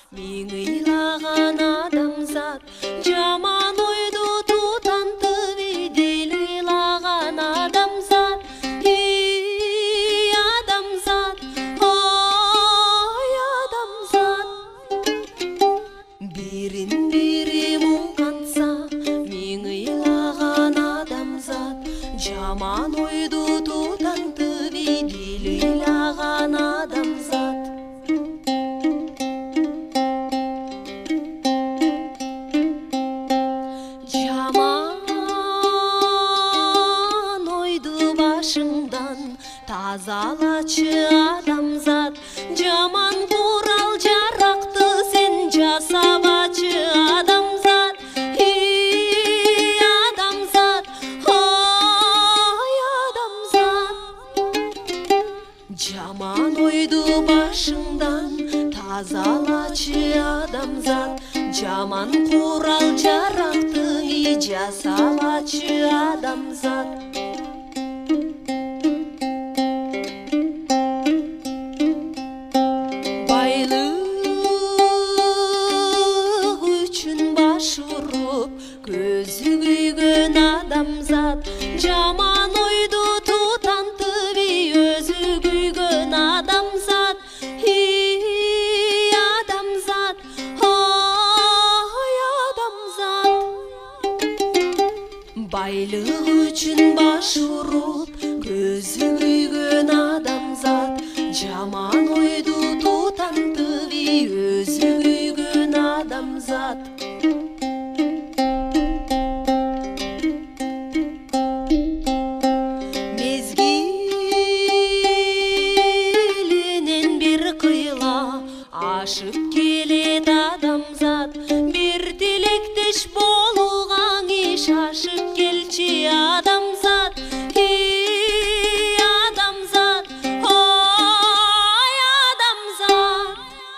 Мен ыйлаган адамзат, жаман ойду тутантып идел ыйлаган адамзат. Адамзат, ой адамзат. Бирин бири муңканса, мен ыйлаган адамзат, жаман ойду тутантып идел ыйлаган адамзат. Жаман ойду башыңдан тазалачы адамзат, жаман курал жаракты сен жасабачы адамзат. Адамзат, ой адамзат. Жаман ойду башыңдан тазалачы адамзат, жаман курал жаракты жасабачы адамзат. Байлык үчүн баш уруп көзү күйгөн адамзат, жаман ойду тутантып өзү күйгөн адамзат. Адамзат, ой адамзат. Байлык үчүн баш уруп көзү күйгөн адамзат, жаман ойду тутантып өзү күйгөн адамзат. Мезгилинен бир кыйла ашып келет адамзат, бир тилектеш болууга шашып келчи адамзат. Адамзат, ой адамзат.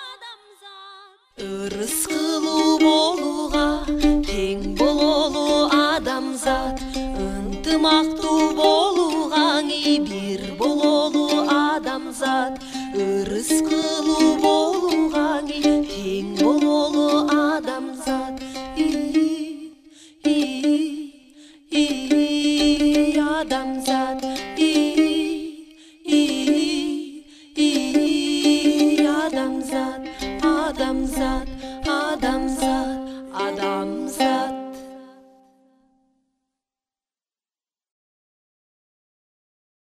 Ырыс кылуу болууга тең бололу адамзат, ынтымактуу болууга бир бололу адамзат. Ырыс кылуу болууга тең бололу адамзат. Адамзат, адамзат, адамзат, адамзат, адамзат.